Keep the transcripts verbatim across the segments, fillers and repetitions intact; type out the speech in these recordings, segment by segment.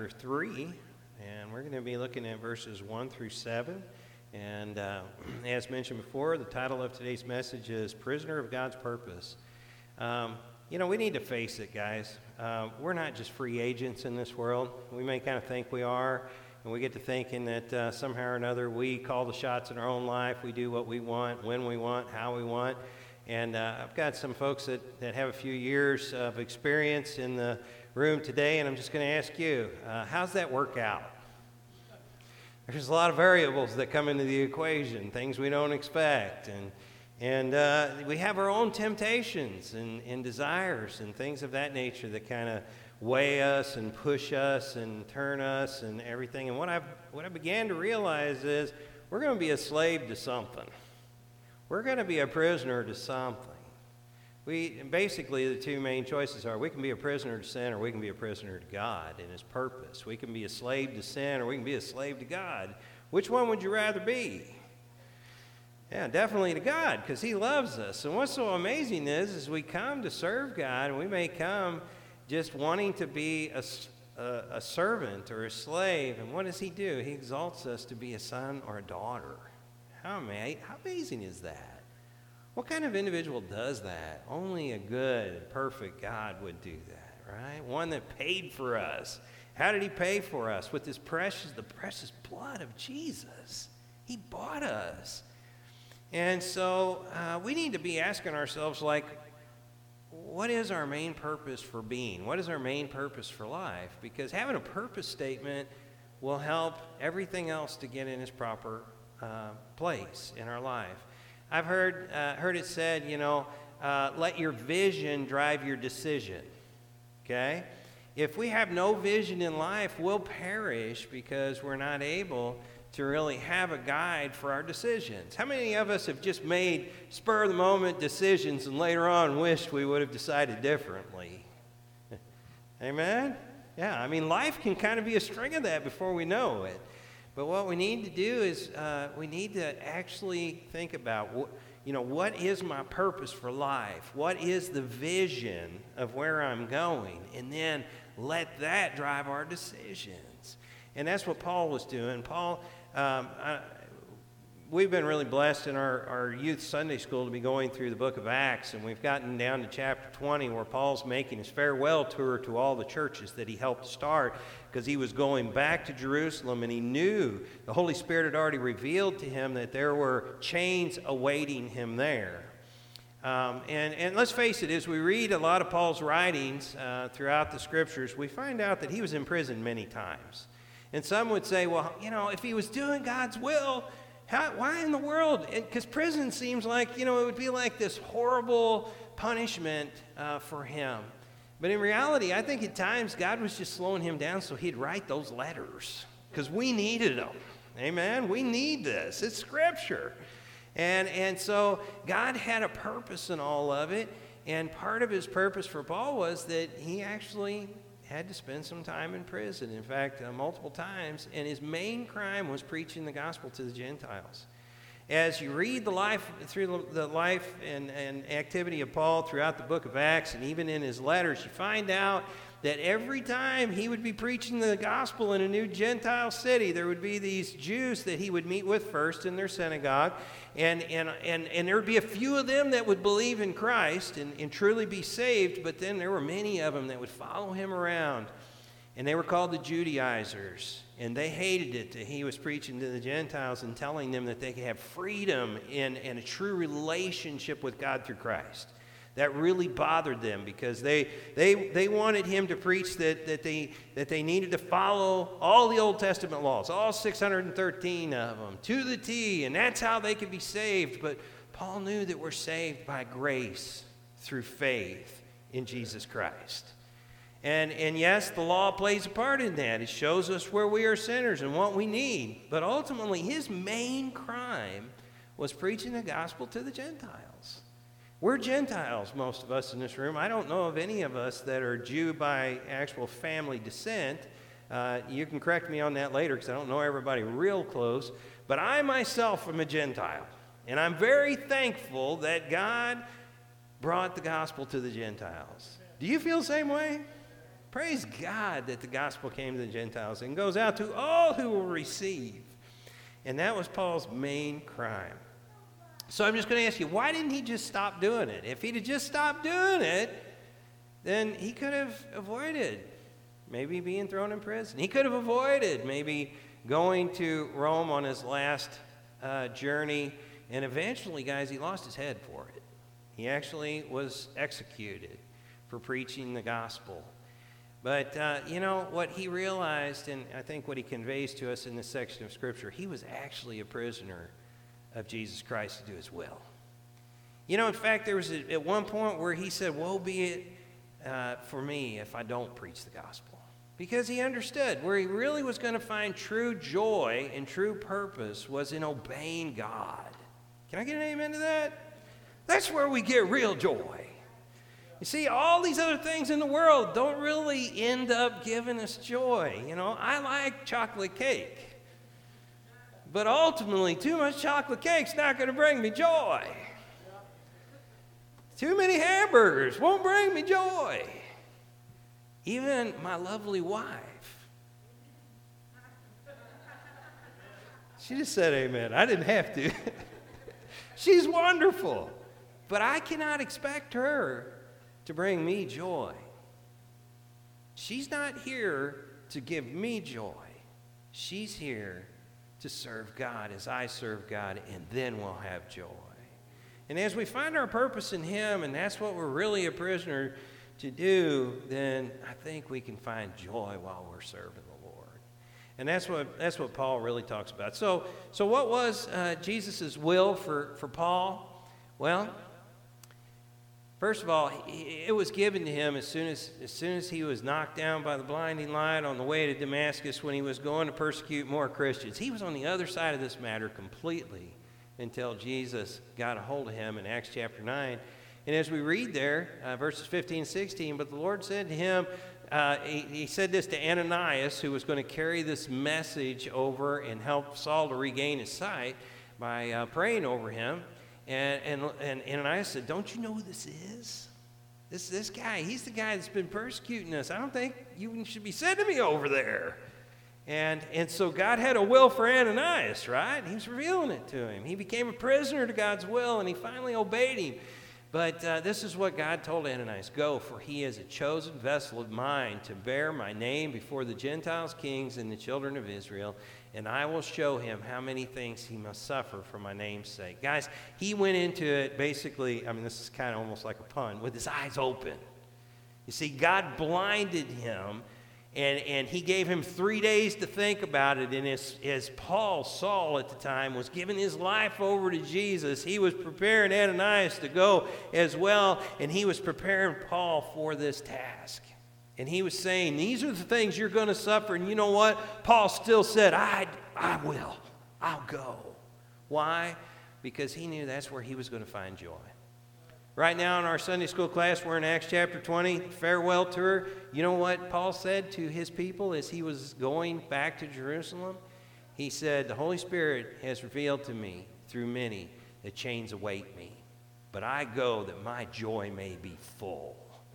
three, and we're going to be looking at verses one through seven. And uh, as mentioned before, the title of today's message is Prisoner of God's Purpose. Um, you know, we need to face it, guys. Uh, we're not just free agents in this world. We may kind of think we are, and we get to thinking that uh, somehow or another we call the shots in our own life. We do what we want, when we want, how we want. And uh, I've got some folks that, that have a few years of experience in the room today, and I'm just going to ask you, uh, how's that work out? There's a lot of variables that come into the equation, things we don't expect, and and uh, we have our own temptations and, and desires and things of that nature that kind of weigh us and push us and turn us and everything. And what I what I began to realize is we're going to be a slave to something. We're going to be a prisoner to something. We basically, the two main choices are we can be a prisoner to sin or we can be a prisoner to God and His purpose. We can be a slave to sin or we can be a slave to God. Which one would you rather be? Yeah, definitely to God, because He loves us. And what's so amazing is, is we come to serve God, and we may come just wanting to be a, a, a servant or a slave. And what does He do? He exalts us to be a son or a daughter. How, ama- how amazing is that? What kind of individual does that? Only a good, perfect God would do that, right? One that paid for us. How did He pay for us? With His precious, the precious blood of Jesus. He bought us. And so uh, we need to be asking ourselves, like, what is our main purpose for being? What is our main purpose for life? Because having a purpose statement will help everything else to get in its proper uh, place in our life. I've heard uh, heard it said, you know, uh, let your vision drive your decision, okay? If we have no vision in life, we'll perish because we're not able to really have a guide for our decisions. How many of us have just made spur-of-the-moment decisions and later on wished we would have decided differently? Amen? Yeah, I mean, life can kind of be a string of that before we know it. But what we need to do is uh, we need to actually think about, what, you know, what is my purpose for life? What is the vision of where I'm going? And then let that drive our decisions. And that's what Paul was doing. Paul, um, I, we've been really blessed in our, our youth Sunday school to be going through the book of Acts, and we've gotten down to chapter twenty where Paul's making his farewell tour to all the churches that he helped start because he was going back to Jerusalem, and he knew the Holy Spirit had already revealed to him that there were chains awaiting him there. Um, and, and let's face it, as we read a lot of Paul's writings uh, throughout the Scriptures, we find out that he was in prison many times. And some would say, well, you know, if he was doing God's will, how, why in the world? Because prison seems like, you know, it would be like this horrible punishment uh, for him. But in reality, I think at times God was just slowing him down so he'd write those letters because we needed them. Amen? We need this. It's Scripture. And, and so God had a purpose in all of it. And part of His purpose for Paul was that he actually had to spend some time in prison, in fact, uh, multiple times, and his main crime was preaching the gospel to the Gentiles. As you read the life through the life and, and activity of Paul throughout the book of Acts, and even in his letters, you find out that every time he would be preaching the gospel in a new Gentile city, there would be these Jews that he would meet with first in their synagogue, and and and, and there would be a few of them that would believe in Christ and, and truly be saved, but then there were many of them that would follow him around, and they were called the Judaizers, and they hated it that he was preaching to the Gentiles and telling them that they could have freedom in, in a true relationship with God through Christ. That really bothered them because they they they wanted him to preach that that they that they needed to follow all the Old Testament laws, all six hundred thirteen of them, to the T, and that's how they could be saved. But Paul knew that we're saved by grace through faith in Jesus Christ. And and yes, the law plays a part in that. It shows us where we are sinners and what we need. But ultimately, his main crime was preaching the gospel to the Gentiles. We're Gentiles, most of us in this room. I don't know of any of us that are Jew by actual family descent. Uh, you can correct me on that later because I don't know everybody real close. But I myself am a Gentile. And I'm very thankful that God brought the gospel to the Gentiles. Do you feel the same way? Praise God that the gospel came to the Gentiles and goes out to all who will receive. And that was Paul's main crime. So I'm just going to ask you, why didn't he just stop doing it? If he'd have just stopped doing it, then he could have avoided maybe being thrown in prison. He could have avoided maybe going to Rome on his last uh, journey. And eventually, guys, he lost his head for it. He actually was executed for preaching the gospel. But, uh, you know, what he realized, and I think what he conveys to us in this section of Scripture, he was actually a prisoner of Jesus Christ to do his will. You know, in fact, there was a, at one point where he said, woe be it uh, for me if I don't preach the gospel. Because he understood where he really was going to find true joy and true purpose was in obeying God. Can I get an amen to that? That's where we get real joy. You see, all these other things in the world don't really end up giving us joy. You know, I like chocolate cake. But ultimately, too much chocolate cake's not going to bring me joy. Too many hamburgers won't bring me joy. Even my lovely wife. She just said amen. I didn't have to. She's wonderful. But I cannot expect her to bring me joy. She's not here to give me joy. She's here to serve God as I serve God, and then we'll have joy. And as we find our purpose in Him, and that's what we're really a prisoner to do, then I think we can find joy while we're serving the Lord. And that's what that's what Paul really talks about. So, so what was uh, Jesus' will for, for Paul? Well, first of all, it was given to him as soon as, as soon as he was knocked down by the blinding light on the way to Damascus when he was going to persecute more Christians. He was on the other side of this matter completely until Jesus got a hold of him in Acts chapter nine. And as we read there, uh, verses fifteen and sixteen, but the Lord said to him, uh, he, he said this to Ananias, who was going to carry this message over and help Saul to regain his sight by uh, praying over him. And, and, and Ananias said, don't you know who this is? This, this guy, he's the guy that's been persecuting us. I don't think you should be sending me over there. And, and so God had a will for Ananias, right? He was revealing it to him. He became a prisoner to God's will, and he finally obeyed him. But uh, this is what God told Ananias, go, for he is a chosen vessel of mine to bear my name before the Gentiles, kings, and the children of Israel, and I will show him how many things he must suffer for my name's sake. Guys, he went into it basically, I mean, this is kind of almost like a pun, with his eyes open. You see, God blinded him, and, and he gave him three days to think about it. And as, as Paul, Saul at the time, was giving his life over to Jesus, he was preparing Ananias to go as well, and he was preparing Paul for this task. And he was saying, these are the things you're going to suffer. And you know what? Paul still said, I, I will. I'll go. Why? Because he knew that's where he was going to find joy. Right now in our Sunday school class, we're in Acts chapter twenty, farewell tour. You know what Paul said to his people as he was going back to Jerusalem? He said, the Holy Spirit has revealed to me through many that chains await me. But I go that my joy may be full.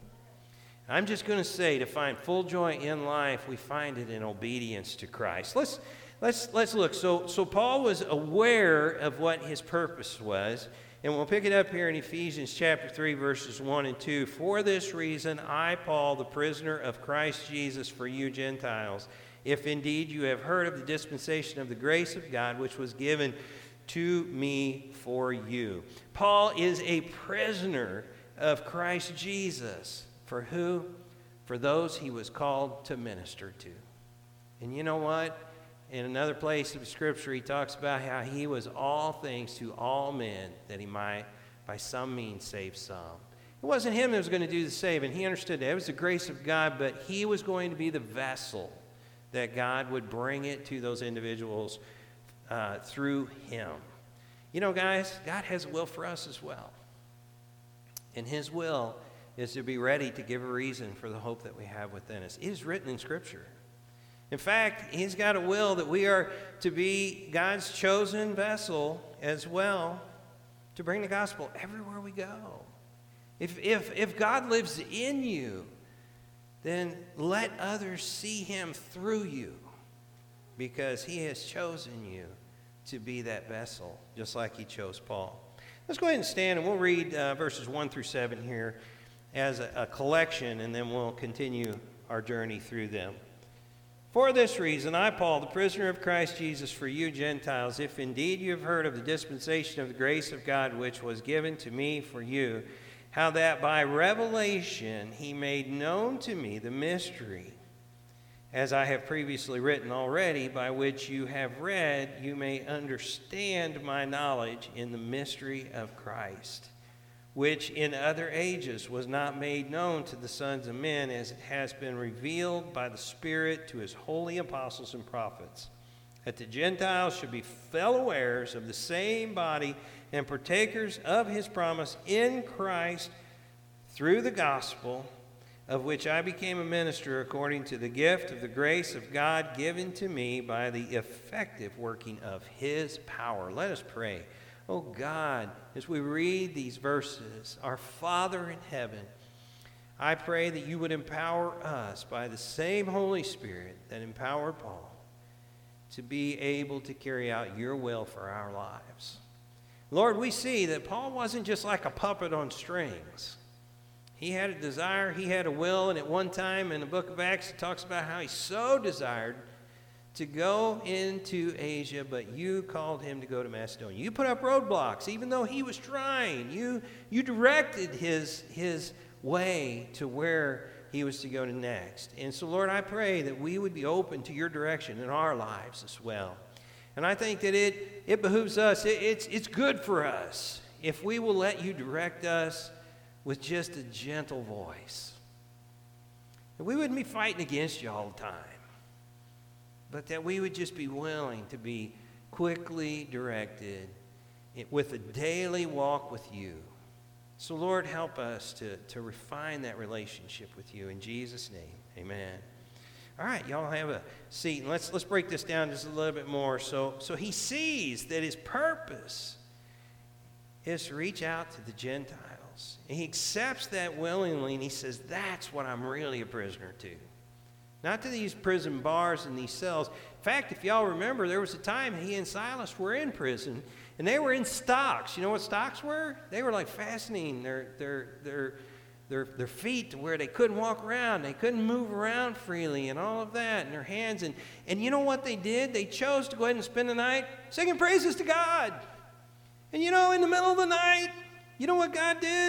I'm just going to say, to find full joy in life, we find it in obedience to Christ. Let's let's let's look. So so Paul was aware of what his purpose was, and we'll pick it up here in Ephesians chapter three, verses one and two. For this reason, I, Paul, the prisoner of Christ Jesus, for you Gentiles, if indeed you have heard of the dispensation of the grace of God, which was given to me for you. Paul is a prisoner of Christ Jesus. For who? For those he was called to minister to. And you know what? In another place of Scripture, he talks about how he was all things to all men, that he might by some means save some. It wasn't him that was going to do the saving. He understood that. It was the grace of God, but he was going to be the vessel that God would bring it to those individuals uh, through him. You know, guys, God has a will for us as well. And his will is to be ready to give a reason for the hope that we have within us. It is written in Scripture. In fact, he's got a will that we are to be God's chosen vessel as well to bring the gospel everywhere we go. If, if, if God lives in you, then let others see him through you, because he has chosen you to be that vessel, just like he chose Paul. Let's go ahead and stand, and we'll read uh, verses one through seven here as a, a collection, and then we'll continue our journey through them. For this reason, I, Paul, the prisoner of Christ Jesus, for you Gentiles, if indeed you have heard of the dispensation of the grace of God which was given to me for you, how that by revelation he made known to me the mystery, as I have previously written already, by which you have read, you may understand my knowledge in the mystery of Christ, which in other ages was not made known to the sons of men, as it has been revealed by the Spirit to his holy apostles and prophets, that the Gentiles should be fellow heirs of the same body and partakers of his promise in Christ through the gospel, of which I became a minister according to the gift of the grace of God given to me by the effective working of his power. Let us pray. Oh God, as we read these verses, our Father in heaven, I pray that you would empower us by the same Holy Spirit that empowered Paul to be able to carry out your will for our lives. Lord, we see that Paul wasn't just like a puppet on strings. He had a desire, he had a will, and at one time in the book of Acts, it talks about how he so desired to go into Asia, but you called him to go to Macedonia. You put up roadblocks, even though he was trying. You, you directed his, his way to where he was to go to next. And so, Lord, I pray that we would be open to your direction in our lives as well. And I think that it, it behooves us, it, it's, it's good for us if we will let you direct us with just a gentle voice. And we wouldn't be fighting against you all the time, but that we would just be willing to be quickly directed with a daily walk with you. So, Lord, help us to, to refine that relationship with you. In Jesus' name, amen. All right, y'all have a seat. And let's, let's break this down just a little bit more. So, so he sees that his purpose is to reach out to the Gentiles. And he accepts that willingly, and he says, that's what I'm really a prisoner to. Not to these prison bars and these cells. In fact, if y'all remember, there was a time he and Silas were in prison, and they were in stocks. You know what stocks were? They were like fastening their, their, their, their, their feet to where they couldn't walk around. They couldn't move around freely and all of that, and their hands. And, and you know what they did? They chose to go ahead and spend the night singing praises to God. And you know, in the middle of the night, you know what God did?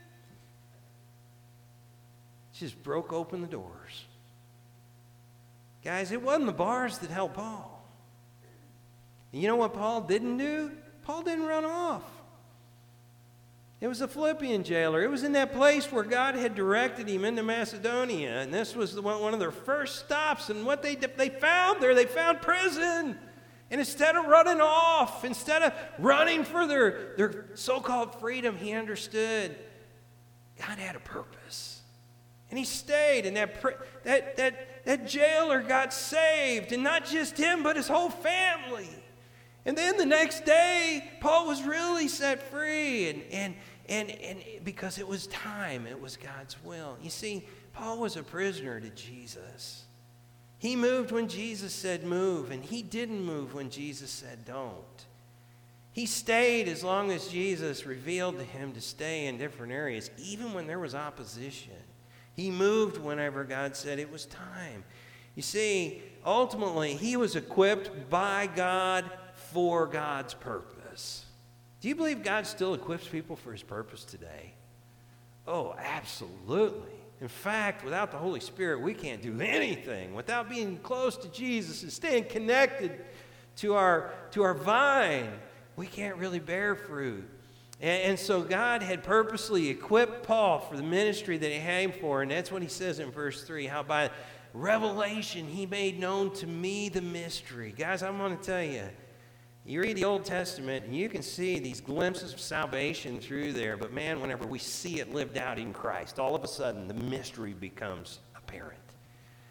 Just broke open the doors. Guys, it wasn't the bars that helped Paul. And you know what Paul didn't do? Paul didn't run off. It was the Philippian jailer. It was in that place where God had directed him into Macedonia. And this was the one, one of their first stops. And what they, they found there, they found prison. And instead of running off, instead of running for their, their so-called freedom, he understood God had a purpose. And he stayed, and that, that, that, that jailer got saved, and not just him, but his whole family. And then the next day, Paul was really set free, and, and, and, and because it was time, it was God's will. You see, Paul was a prisoner to Jesus. He moved when Jesus said move, and he didn't move when Jesus said don't. He stayed as long as Jesus revealed to him to stay in different areas, even when there was opposition. He moved whenever God said it was time. You see, ultimately, he was equipped by God for God's purpose. Do you believe God still equips people for his purpose today? Oh, absolutely. In fact, without the Holy Spirit, we can't do anything. Without being close to Jesus and staying connected to our, to our vine, we can't really bear fruit. And, and so God had purposely equipped Paul for the ministry that he had him for, and that's what he says in verse three, how by revelation he made known to me the mystery. Guys, I'm going to tell you, you read the Old Testament, and you can see these glimpses of salvation through there. But man, whenever we see it lived out in Christ, all of a sudden the mystery becomes apparent.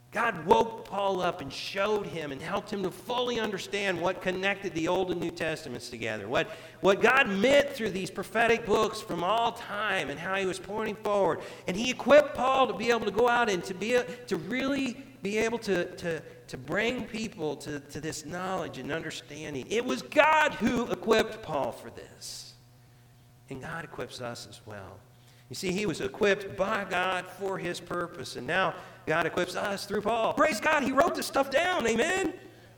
God woke Paul up and showed him and helped him to fully understand what connected the Old and New Testaments together, what, what God meant through these prophetic books from all time and how he was pointing forward. And he equipped Paul to be able to go out and to be to really be able to, to, to bring people to, to this knowledge and understanding. It was God who equipped Paul for this. And God equips us as well. You see, he was equipped by God for his purpose, and now God equips us through Paul. Praise God, he wrote this stuff down, amen?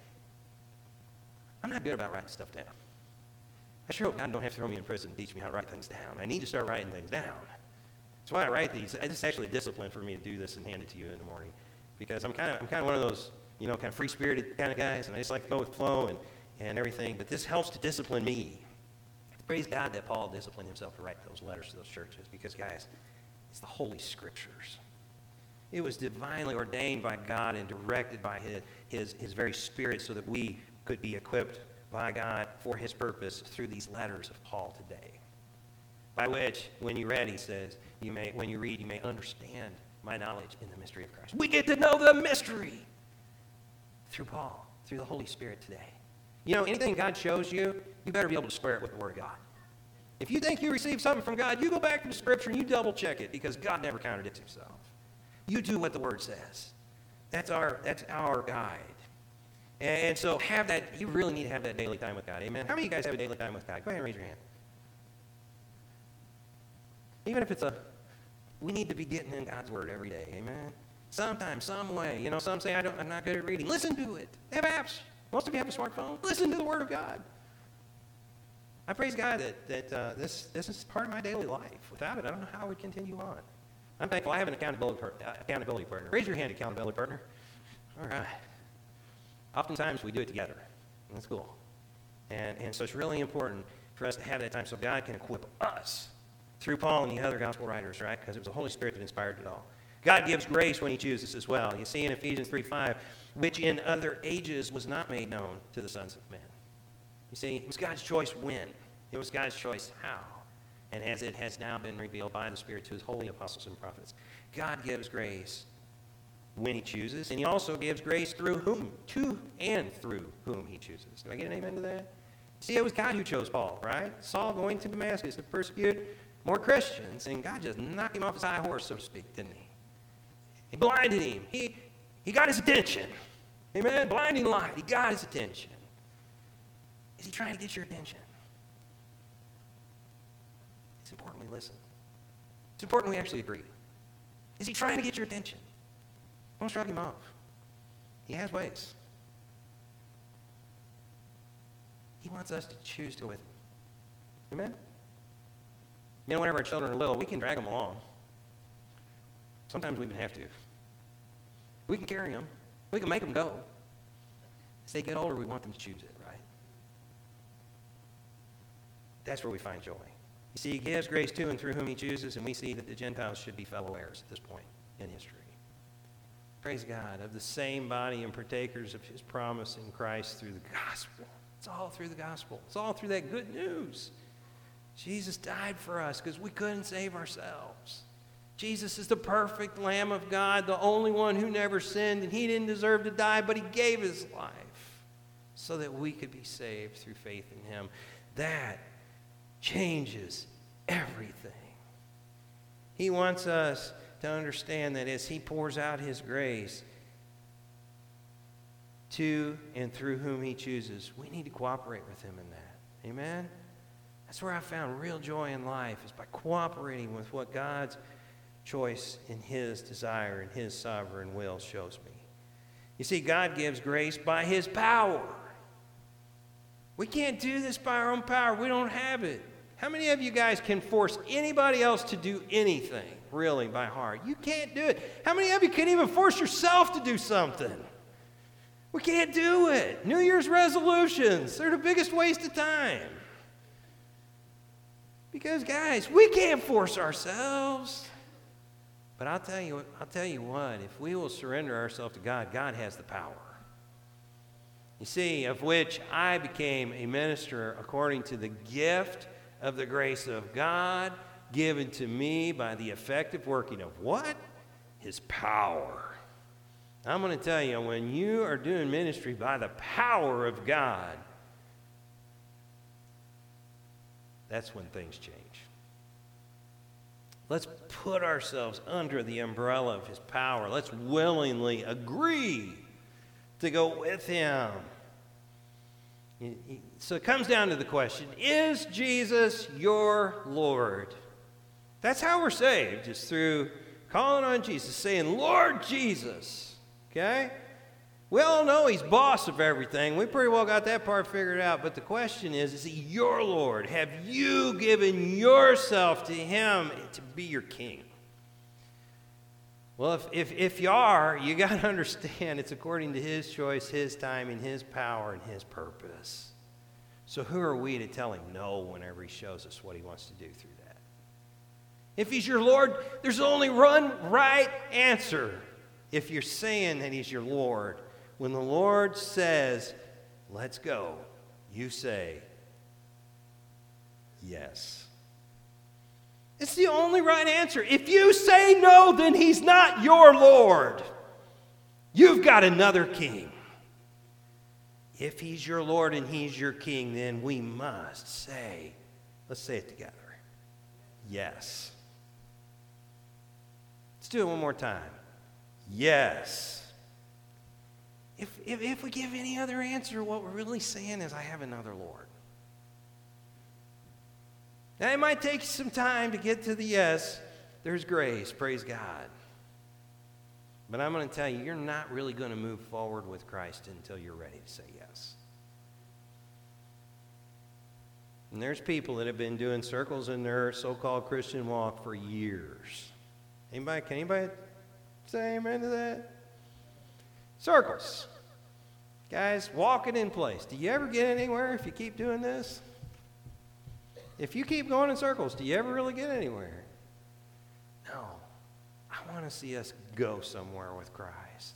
I'm not good about writing stuff down. I sure hope God don't have to throw me in prison and teach me how to write things down. I need to start writing things down. That's why I write these. It's actually a discipline for me to do this and hand it to you in the morning, because I'm kind of I'm kind of one of those, you know, kind of free-spirited kind of guys, and I just like to go with the flow and, and everything, but this helps to discipline me. Praise God that Paul disciplined himself to write those letters to those churches, because, guys, it's the Holy Scriptures. It was divinely ordained by God and directed by his, his, his very Spirit so that we could be equipped by God for his purpose through these letters of Paul today. By which, when you read, he says, you may, when you read, you may understand my knowledge in the mystery of Christ. We get to know the mystery through Paul, through the Holy Spirit today. You know, anything God shows you, you better be able to square it with the Word of God. If you think you received something from God, you go back to the Scripture and you double-check it, because God never contradicts himself. You do what the Word says. That's our, that's our guide. And so have that, you really need to have that daily time with God. Amen? How many of you guys have a daily time with God? Go ahead and raise your hand. Even if it's a, we need to be getting in God's Word every day. Amen? Sometime, some way. You know, some say, I don't, I'm not good at reading. Listen to it. They have apps. Most of you have a smartphone. Listen to the Word of God. I praise God that, that uh, this, this is part of my daily life. Without it, I don't know how I would continue on. I'm thankful I have an accountability, par- uh, accountability partner. Raise your hand, accountability partner. All right. Oftentimes, we do it together. That's cool. And, and so it's really important for us to have that time so God can equip us through Paul and the other gospel writers, right? Because it was the Holy Spirit that inspired it all. God gives grace when he chooses as well. You see in Ephesians three five, which in other ages was not made known to the sons of men. You see, it was God's choice when. It was God's choice how. And as it has now been revealed by the Spirit to his holy apostles and prophets. God gives grace when he chooses, and he also gives grace through whom? To and through whom he chooses. Do I get an amen to that? See, it was God who chose Paul, right? Saul going to Damascus to persecute more Christians, and God just knocked him off his high horse, so to speak, didn't he? He blinded him. He, he got his attention. Amen? Blinding light. He got his attention. Is he trying to get your attention? It's important we listen. It's important we actually agree. Is he trying to get your attention? Don't shrug him off. He has ways. He wants us to choose to go with him. Amen? You know, whenever our children are little, we can drag them along. Sometimes we even have to. We can carry them. We can make them go. As they get older, we want them to choose it, right? That's where we find joy. You see, he gives grace to and through whom he chooses, and we see that the Gentiles should be fellow heirs at this point in history. Praise God, of the same body and partakers of his promise in Christ through the gospel. It's all through the gospel. It's all through that good news. Jesus died for us because we couldn't save ourselves. Jesus is the perfect Lamb of God, the only one who never sinned, and he didn't deserve to die, but he gave his life so that we could be saved through faith in him. That changes everything. He wants us to understand that as he pours out his grace to and through whom he chooses, we need to cooperate with him in that. Amen? That's where I found real joy in life, is by cooperating with what God's choice in his desire and his sovereign will shows me. You see, God gives grace by his power. We can't do this by our own power. We don't have it. How many of you guys can force anybody else to do anything, really, by heart? You can't do it. How many of you can even force yourself to do something? We can't do it. New Year's resolutions, they're the biggest waste of time. Because, guys, we can't force ourselves. But I'll tell you, I'll tell you what, if we will surrender ourselves to God, God has the power. You see, of which I became a minister according to the gift of the grace of God given to me by the effective working of what? His power. I'm going to tell you, when you are doing ministry by the power of God, that's when things change. Let's put ourselves under the umbrella of his power. Let's willingly agree to go with him. So it comes down to the question, is Jesus your Lord? That's how we're saved, is through calling on Jesus, saying, Lord Jesus. Okay? We all know he's boss of everything. We pretty well got that part figured out. But the question is, is he your Lord? Have you given yourself to him to be your king? Well, if, if, if you are, you got to understand it's according to his choice, his timing, his power, and his purpose. So who are we to tell him no whenever he shows us what he wants to do through that? If he's your Lord, there's only one right answer. If you're saying that he's your Lord, when the Lord says, let's go, you say, yes. It's the only right answer. If you say no, then he's not your Lord. You've got another king. If he's your Lord and he's your king, then we must say, let's say it together, yes. Let's do it one more time. Yes. If, if, if we give any other answer, what we're really saying is, I have another Lord. Now, it might take some time to get to the yes. There's grace, praise God. But I'm going to tell you, you're not really going to move forward with Christ until you're ready to say yes. And there's people that have been doing circles in their so-called Christian walk for years. Anybody, can anybody say amen to that? Circles. Guys, walking in place. Do you ever get anywhere if you keep doing this? If you keep going in circles, do you ever really get anywhere? No. I want to see us go somewhere with Christ.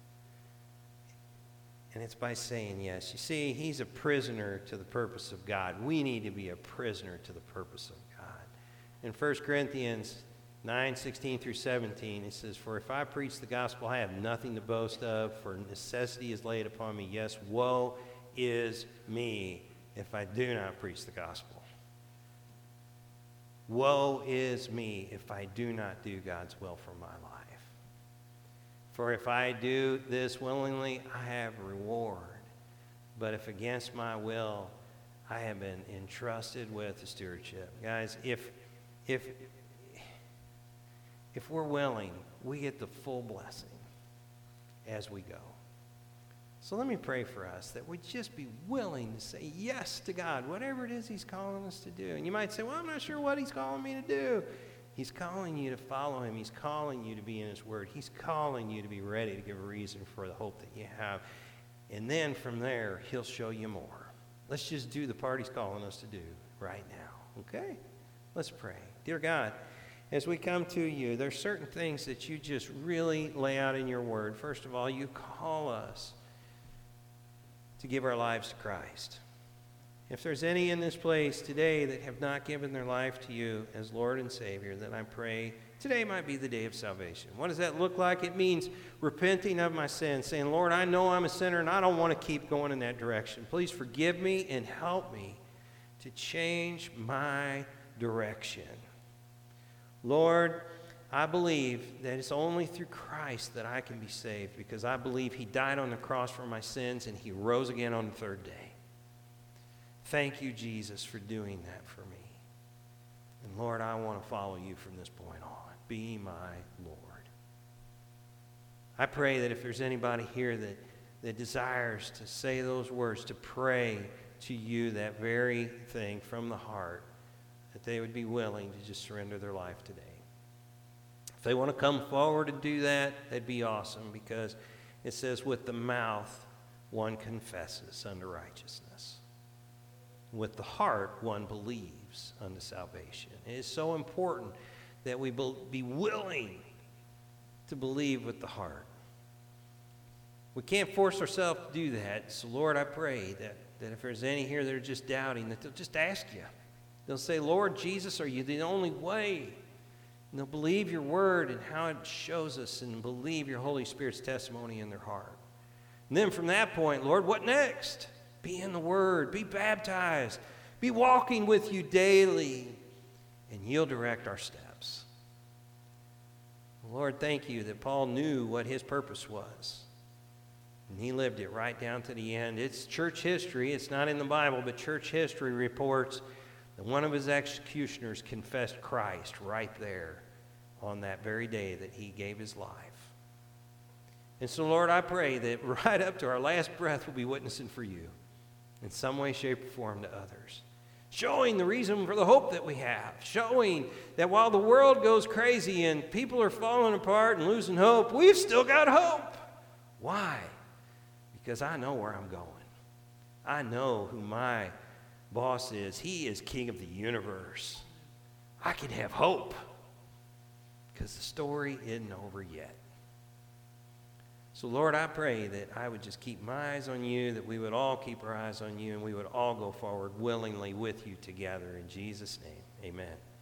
And it's by saying yes. You see, he's a prisoner to the purpose of God. We need to be a prisoner to the purpose of God. In First Corinthians nine, sixteen through seventeen, it says, for if I preach the gospel, I have nothing to boast of, for necessity is laid upon me. Yes, woe is me if I do not preach the gospel. Woe is me if I do not do God's will for my life. For if I do this willingly, I have a reward. But if against my will, I have been entrusted with the stewardship. Guys, if if if we're willing, we get the full blessing as we go. So let me pray for us that we just be willing to say yes to God, whatever it is he's calling us to do. And you might say, well, I'm not sure what he's calling me to do. He's calling you to follow him. He's calling you to be in his word. He's calling you to be ready to give a reason for the hope that you have. And then from there, he'll show you more. Let's just do the part he's calling us to do right now, okay? Let's pray. Dear God, as we come to you, there's certain things that you just really lay out in your word. First of all, you call us to give our lives to Christ. If there's any in this place today that have not given their life to you as Lord and Savior, then I pray today might be the day of salvation. What does that look like? It means repenting of my sins, saying, Lord, I know I'm a sinner and I don't want to keep going in that direction. Please forgive me and help me to change my direction. Lord, I believe that it's only through Christ that I can be saved, because I believe he died on the cross for my sins and he rose again on the third day. Thank you, Jesus, for doing that for me. And Lord, I want to follow you from this point on. Be my Lord. I pray that if there's anybody here that, that desires to say those words, to pray to you that very thing from the heart, that they would be willing to just surrender their life today. If they want to come forward and do that, that'd be awesome, because it says with the mouth one confesses unto righteousness. With the heart one believes unto salvation. It is so important that we be willing to believe with the heart. We can't force ourselves to do that. So Lord, I pray that, that if there's any here that are just doubting, that they'll just ask you. They'll say, Lord Jesus, are you the only way? And they'll believe your word and how it shows us, and believe your Holy Spirit's testimony in their heart. And then from that point, Lord, what next? Be in the word, be baptized, be walking with you daily, and you'll direct our steps. Lord, thank you that Paul knew what his purpose was. And he lived it right down to the end. It's church history. It's not in the Bible, but church history reports that one of his executioners confessed Christ right there on that very day that he gave his life. And so, Lord, I pray that right up to our last breath we'll be witnessing for you in some way, shape, or form to others. Showing the reason for the hope that we have. Showing that while the world goes crazy and people are falling apart and losing hope, we've still got hope. Why? Because I know where I'm going. I know who my boss is. He is King of the universe. I can have hope because the story isn't over yet. So, Lord, I pray that I would just keep my eyes on you, that we would all keep our eyes on you, and we would all go forward willingly with you together. In Jesus' name, amen.